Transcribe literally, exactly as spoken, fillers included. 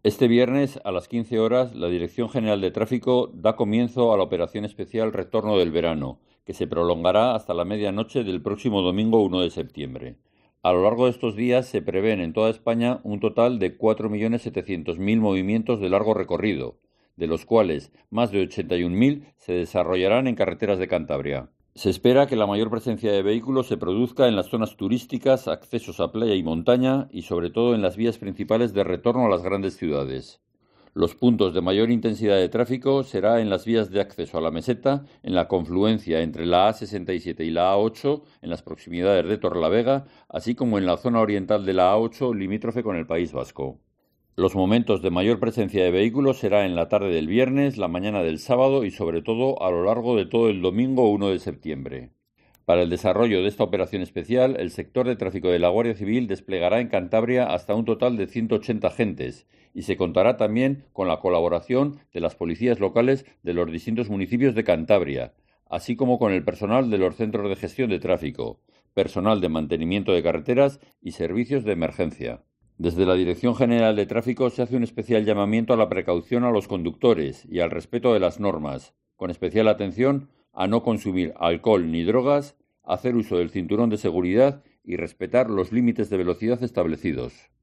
Este viernes, a las quince horas, la Dirección General de Tráfico da comienzo a la operación especial Retorno del Verano, que se prolongará hasta la medianoche del próximo domingo uno de septiembre. A lo largo de estos días se prevén en toda España un total de cuatro millones setecientos mil movimientos de largo recorrido, de los cuales más de ochenta y un mil se desarrollarán en carreteras de Cantabria. Se espera que la mayor presencia de vehículos se produzca en las zonas turísticas, accesos a playa y montaña y sobre todo en las vías principales de retorno a las grandes ciudades. Los puntos de mayor intensidad de tráfico será en las vías de acceso a la meseta, en la confluencia entre la A sesenta y siete y la A ocho, en las proximidades de Torrelavega, así como en la zona oriental de la A ocho, limítrofe con el País Vasco. Los momentos de mayor presencia de vehículos será en la tarde del viernes, la mañana del sábado y sobre todo a lo largo de todo el domingo uno de septiembre. Para el desarrollo de esta operación especial, el sector de tráfico de la Guardia Civil desplegará en Cantabria hasta un total de ciento ochenta agentes y se contará también con la colaboración de las policías locales de los distintos municipios de Cantabria, así como con el personal de los centros de gestión de tráfico, personal de mantenimiento de carreteras y servicios de emergencia. Desde la Dirección General de Tráfico se hace un especial llamamiento a la precaución a los conductores y al respeto de las normas, con especial atención a no consumir alcohol ni drogas, hacer uso del cinturón de seguridad y respetar los límites de velocidad establecidos.